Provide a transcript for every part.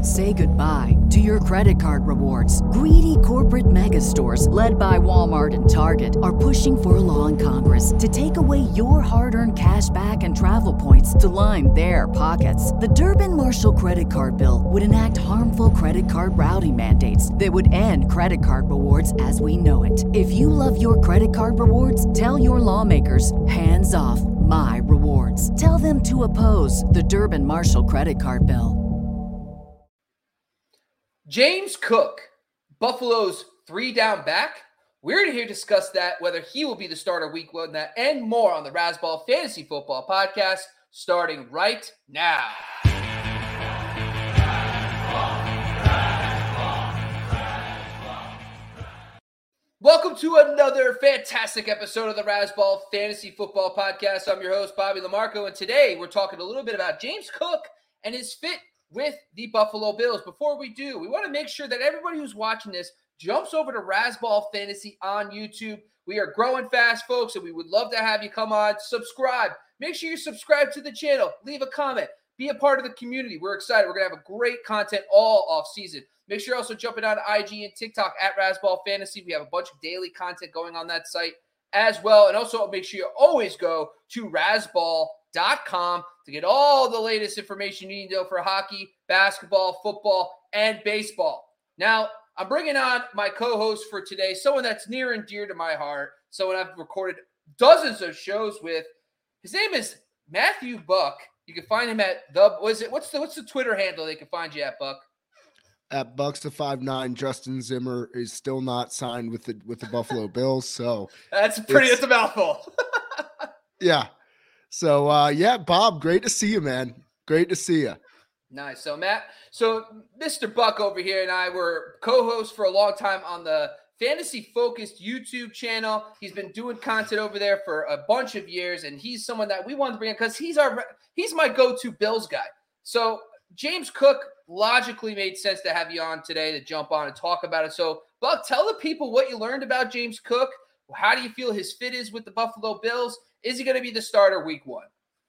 Say goodbye to your credit card rewards. Greedy corporate mega stores, led by Walmart and Target, are pushing for a law in Congress to take away your hard-earned cash back and travel points to line their pockets. The Durbin-Marshall credit card bill would enact harmful credit card routing mandates that would end credit card rewards as we know it. If you love your credit card rewards, tell your lawmakers, hands off my rewards. Tell them to oppose the Durbin-Marshall credit card bill. James Cook, Buffalo's 3-down back. We're here to discuss that, whether he will be the starter week 1, that and more on the Razzball Fantasy Football Podcast, starting right now. Welcome to another fantastic episode of the Razzball Fantasy Football Podcast. I'm your host, Bobby Lamarco, and today we're talking a little bit about James Cook and his fit with the Buffalo Bills. Before we do, we want to make sure that everybody who's watching this jumps over to Razzball Fantasy on YouTube. We are growing fast, folks, and we would love to have you come on, subscribe. Make sure you subscribe to the channel, leave a comment, be a part of the community. We're excited. We're going to have a great content all off season. Make sure you're also jumping on IG and TikTok at Razzball Fantasy. We have a bunch of daily content going on that site as well. And also make sure you always go to Razzball.com to get all the latest information you need to know for hockey, basketball, football, and baseball. Now, I'm bringing on my co-host for today, someone that's near and dear to my heart, someone I've recorded dozens of shows with. His name is Matthew Buck. You can find him at what's the Twitter handle they can find you at, Buck? At Bucks to 5'9", Justin Zimmer is still not signed with the Buffalo Bills, so that's a mouthful. Yeah. So Bob, great to see you, man. Great to see you. Nice. So Mr. Buck over here and I were co-hosts for a long time on the Fantasy Focused YouTube channel. He's been doing content over there for a bunch of years, and he's someone that we wanted to bring in because he's my go-to Bills guy. So James Cook logically made sense to have you on today to jump on and talk about it. So Buck, tell the people what you learned about James Cook. How do you feel his fit is with the Buffalo Bills? Is he going to be the starter week 1?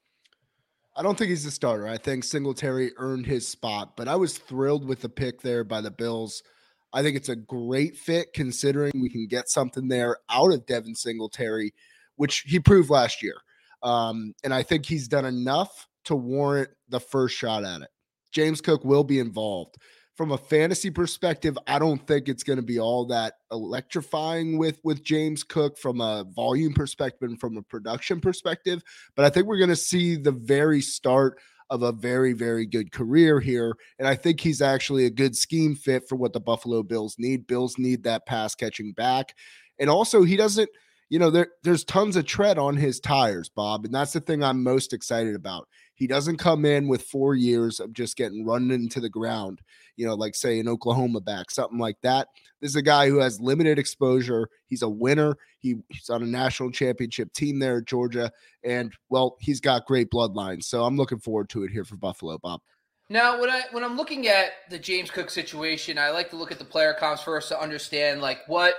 I don't think he's the starter. I think Singletary earned his spot, but I was thrilled with the pick there by the Bills. I think it's a great fit considering we can get something there out of Devin Singletary, which he proved last year. And I think he's done enough to warrant the first shot at it. James Cook will be involved. From a fantasy perspective, I don't think it's going to be all that electrifying with James Cook from a volume perspective and from a production perspective. But I think we're going to see the very start of a very, very good career here. And I think he's actually a good scheme fit for what the Buffalo Bills need. Bills need that pass catching back. And also he doesn't, there's tons of tread on his tires, Bob. And that's the thing I'm most excited about. He doesn't come in with 4 years of just getting run into the ground, like say an Oklahoma back, something like that. This is a guy who has limited exposure. He's a winner. He's on a national championship team there at Georgia. And, well, he's got great bloodlines. So I'm looking forward to it here for Buffalo, Bob. Now, when I'm looking at the James Cook situation, I like to look at the player comps first to understand, what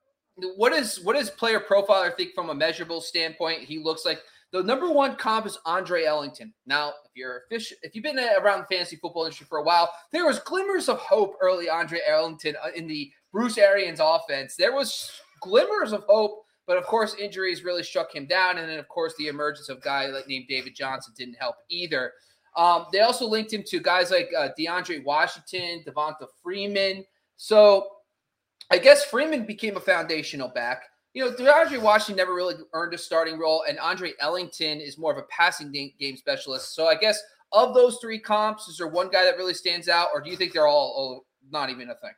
is player profile, I think, from a measurable standpoint. He looks like the number 1 comp is Andre Ellington. Now, if you've been around the fantasy football industry for a while, there was glimmers of hope early Andre Ellington in the Bruce Arians offense. There was glimmers of hope, but of course injuries really struck him down, and then of course the emergence of a guy named David Johnson didn't help either. They also linked him to guys like DeAndre Washington, Devonta Freeman. So I guess Freeman became a foundational back. DeAndre Washington never really earned a starting role, and Andre Ellington is more of a passing game specialist. So I guess of those 3 comps, is there one guy that really stands out, or do you think they're all not even a thing?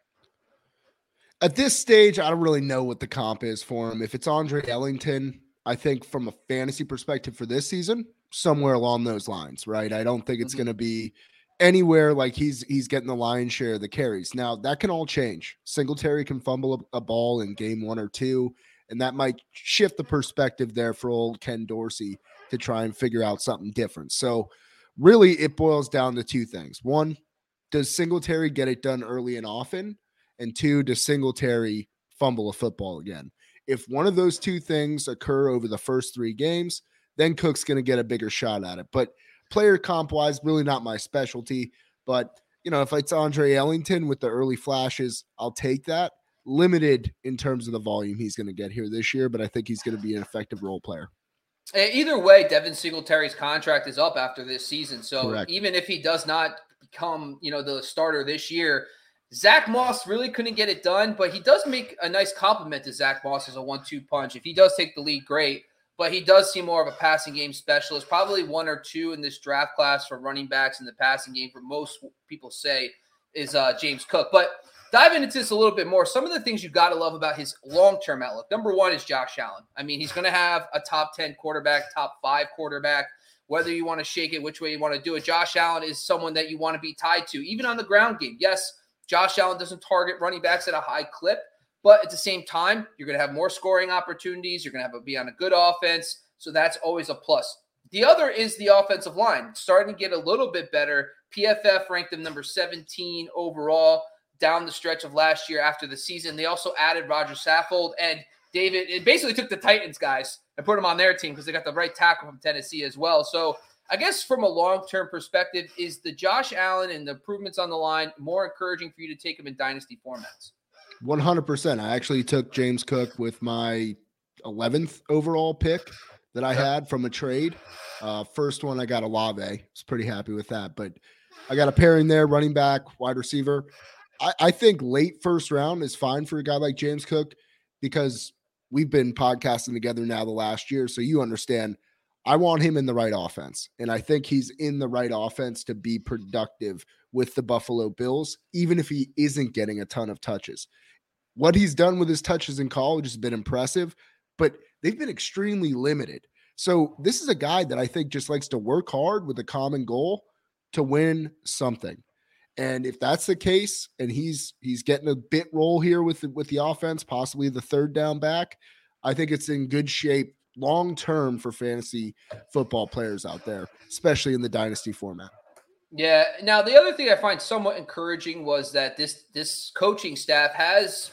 At this stage, I don't really know what the comp is for him. If it's Andre Ellington, I think from a fantasy perspective for this season, somewhere along those lines, right? I don't think it's going to be anywhere like he's getting the lion's share of the carries. Now, that can all change. Singletary can fumble a ball in game 1 or 2. And that might shift the perspective there for old Ken Dorsey to try and figure out something different. So really it boils down to 2 things. 1, does Singletary get it done early and often? And 2, does Singletary fumble a football again? If one of those 2 things occur over the first 3 games, then Cook's going to get a bigger shot at it. But player comp wise, really not my specialty. But if it's Andre Ellington with the early flashes, I'll take that. Limited in terms of the volume he's going to get here this year, but I think he's going to be an effective role player. Either way, Devin Singletary's contract is up after this season. So Correct. Even if he does not become, the starter this year, Zach Moss really couldn't get it done, but he does make a nice compliment to Zach Moss as a 1-2 punch. If he does take the lead, great, but he does seem more of a passing game specialist, probably 1 or 2 in this draft class for running backs in the passing game, for most people say is James Cook. But diving into this a little bit more, some of the things you got to love about his long-term outlook. Number 1 is Josh Allen. I mean, he's going to have a top 10 quarterback, top 5 quarterback, whether you want to shake it, which way you want to do it. Josh Allen is someone that you want to be tied to, even on the ground game. Yes, Josh Allen doesn't target running backs at a high clip, but at the same time, you're going to have more scoring opportunities. You're going to be on a good offense, so that's always a plus. The other is the offensive line. It's starting to get a little bit better. PFF ranked them number 17 overall down the stretch of last year after the season. They also added Roger Saffold and David. It basically took the Titans guys and put them on their team because they got the right tackle from Tennessee as well. So I guess from a long-term perspective, is the Josh Allen and the improvements on the line more encouraging for you to take him in dynasty formats? 100%. I actually took James Cook with my 11th overall pick that I had from a trade. First one, I got Olave. I was pretty happy with that. But I got a pairing there, running back, wide receiver. I think late first round is fine for a guy like James Cook because we've been podcasting together now the last year. So you understand, I want him in the right offense. And I think he's in the right offense to be productive with the Buffalo Bills, even if he isn't getting a ton of touches. What he's done with his touches in college has been impressive, but they've been extremely limited. So this is a guy that I think just likes to work hard with a common goal to win something. And if that's the case, and he's getting a bit role here with the offense, possibly the third down back, I think it's in good shape long term for fantasy football players out there, especially in the dynasty format. Yeah. Now, the other thing I find somewhat encouraging was that this coaching staff has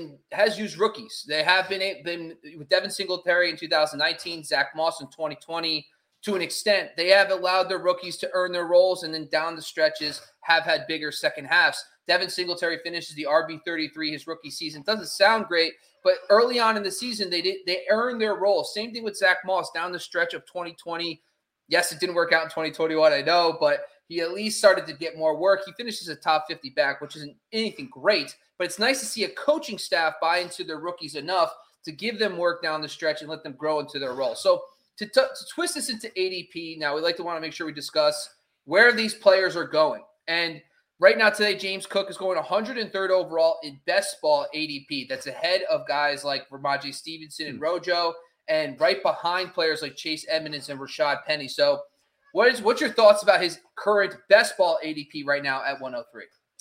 used rookies. They have been with Devin Singletary in 2019, Zach Moss in 2020. To an extent, they have allowed their rookies to earn their roles, and then down the stretches have had bigger second halves. Devin Singletary finishes the RB33 his rookie season. Doesn't sound great, but early on in the season, they earned their role. Same thing with Zach Moss down the stretch of 2020. Yes, it didn't work out in 2021, I know, but he at least started to get more work. He finishes a top 50 back, which isn't anything great, but it's nice to see a coaching staff buy into their rookies enough to give them work down the stretch and let them grow into their role. So to twist this into ADP, now we like to want to make sure we discuss where these players are going. And right now today, James Cook is going 103rd overall in best ball ADP. That's ahead of guys like Ramondre Stevenson and Rojo, and right behind players like Chase Edmonds and Rashad Penny. So what's your thoughts about his current best ball ADP right now at 103?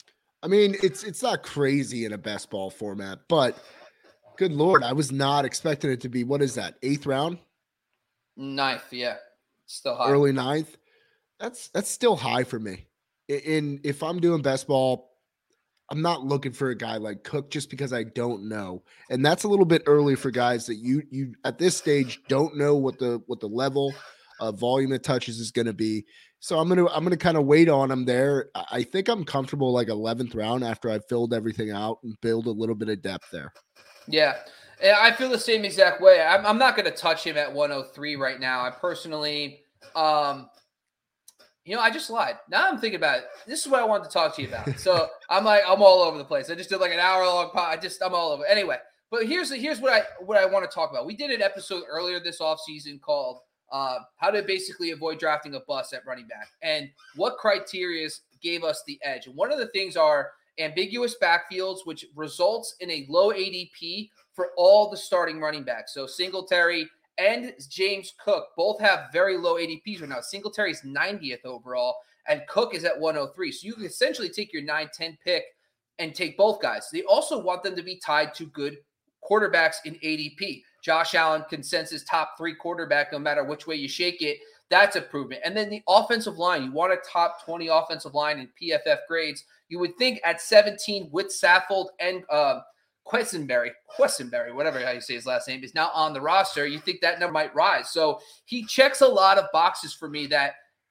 I mean, it's not crazy in a best ball format, but good Lord, I was not expecting it to be, what is that, 8th round? 9th, yeah. Still high. Early 9th. That's still high for me. If I'm doing best ball, I'm not looking for a guy like Cook just because I don't know. And that's a little bit early for guys that you at this stage don't know what the level of volume of touches is going to be. So I'm going to kind of wait on him there. I think I'm comfortable like 11th round after I've filled everything out and build a little bit of depth there. Yeah. I feel the same exact way. I'm not going to touch him at 103 right now. I personally, I just lied. Now I'm thinking about it. This is what I wanted to talk to you about. So I'm all over the place. I just did like an hour-long pod. I'm all over. Anyway, but here's what I want to talk about. We did an episode earlier this offseason called how to basically avoid drafting a bust at running back and what criteria gave us the edge. And one of the things are ambiguous backfields, which results in a low ADP for all the starting running backs. So Singletary and James Cook both have very low ADPs right now. Singletary's 90th overall, and Cook is at 103. So you can essentially take your 9-10 pick and take both guys. They also want them to be tied to good quarterbacks in ADP. Josh Allen, consensus top 3 quarterback, no matter which way you shake it. That's improvement. And then the offensive line, you want a top 20 offensive line in PFF grades. You would think at 17 with Saffold and Quessenberry, whatever how you say his last name, is now on the roster. You think that number might rise. So he checks a lot of boxes for me that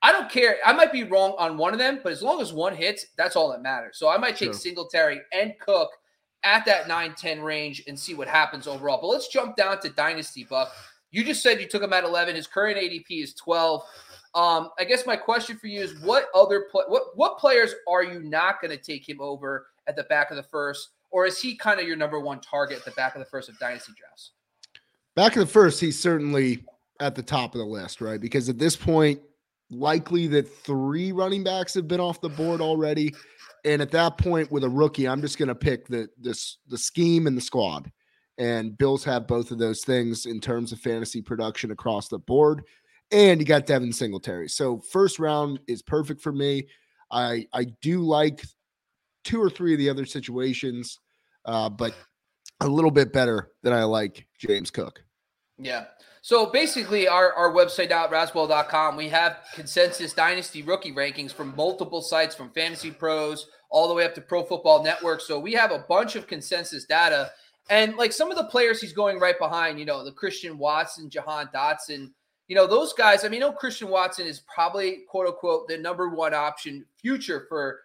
I don't care. I might be wrong on one of them, but as long as one hits, that's all that matters. So I might take Singletary and Cook at that 9-10 range and see what happens overall. But let's jump down to Dynasty, Buck. You just said you took him at 11. His current ADP is 12. I guess my question for you is what players are you not going to take him over at the back of the first? Or is he kind of your number one target at the back of the first of Dynasty drafts? Back of the first, he's certainly at the top of the list, right? Because at this point, likely that 3 running backs have been off the board already. And at that point, with a rookie, I'm just going to pick the scheme and the squad. And Bills have both of those things in terms of fantasy production across the board. And you got Devin Singletary. So first round is perfect for me. I do like 2 or 3 of the other situations, but a little bit better than I like James Cook. Yeah. So basically our website now at razzball.com, we have consensus Dynasty rookie rankings from multiple sites, from Fantasy Pros all the way up to Pro Football Network. So we have a bunch of consensus data. And like some of the players he's going right behind, the Christian Watson, Jahan Dotson, those guys. I mean, Christian Watson is probably, quote unquote, the number one option future for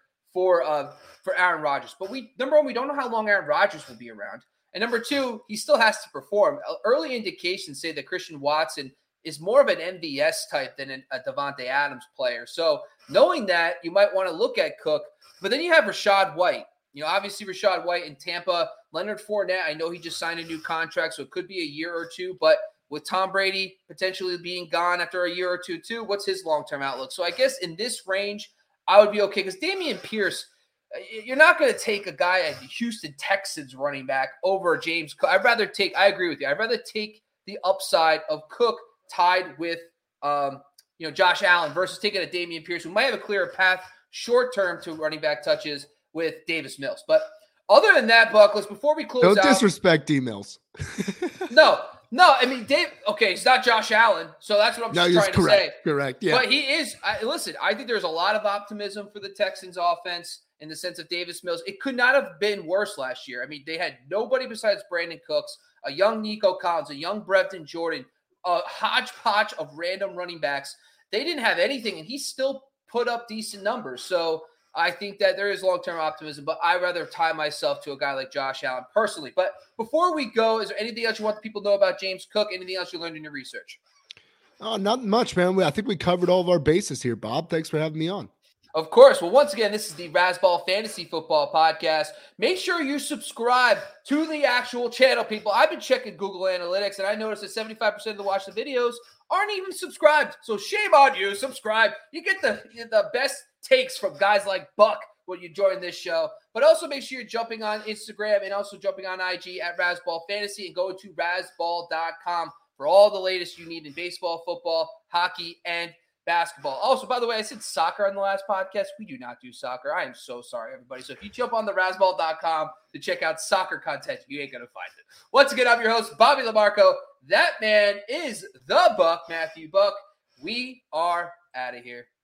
Aaron Rodgers. But number one, we don't know how long Aaron Rodgers will be around. And number 2, he still has to perform. Early indications say that Christian Watson is more of an MVS type than a Devontae Adams player. So knowing that, you might want to look at Cook. But then you have Rachaad White. Obviously Rachaad White in Tampa. Leonard Fournette, I know he just signed a new contract, so it could be a year or 2. But with Tom Brady potentially being gone after a year or 2 too, what's his long-term outlook? So I guess in this range, I would be okay. Because Dameon Pierce, you're not going to take a guy at Houston Texans running back over James Cook. I agree with you. I'd rather take the upside of Cook tied with, Josh Allen versus taking a Dameon Pierce, who might have a clearer path short-term to running back touches with Davis Mills. But other than that, Buck, before we close out. Don't disrespect D Mills. No, I mean, Dave, okay, he's not Josh Allen, so that's what I'm trying to say. Correct, yeah. But he is, listen, I think there's a lot of optimism for the Texans offense in the sense of Davis Mills. It could not have been worse last year. I mean, they had nobody besides Brandon Cooks, a young Nico Collins, a young Brevin Jordan, a hodgepodge of random running backs. They didn't have anything, and he still put up decent numbers. So I think that there is long-term optimism, but I'd rather tie myself to a guy like Josh Allen personally. But before we go, is there anything else you want people to know about James Cook? Anything else you learned in your research? Not much, man. I think we covered all of our bases here, Bob. Thanks for having me on. Of course. Well, once again, this is the Razzball Fantasy Football Podcast. Make sure you subscribe to the actual channel, people. I've been checking Google Analytics, and I noticed that 75% of the watch the videos aren't even subscribed. So shame on you. Subscribe. You get the best takes from guys like Buck when you join this show. But also make sure you're jumping on Instagram and also jumping on IG at Razzball Fantasy and going to razzball.com for all the latest you need in baseball, football, hockey, and basketball. Also, by the way, I said soccer on the last podcast. We do not do soccer. I am so sorry, everybody. So if you jump on the razzball.com to check out soccer content, you ain't going to find it. Once again, I'm your host, Bobby LaMarco. That man is the Buck, Matthew Buck. We are out of here.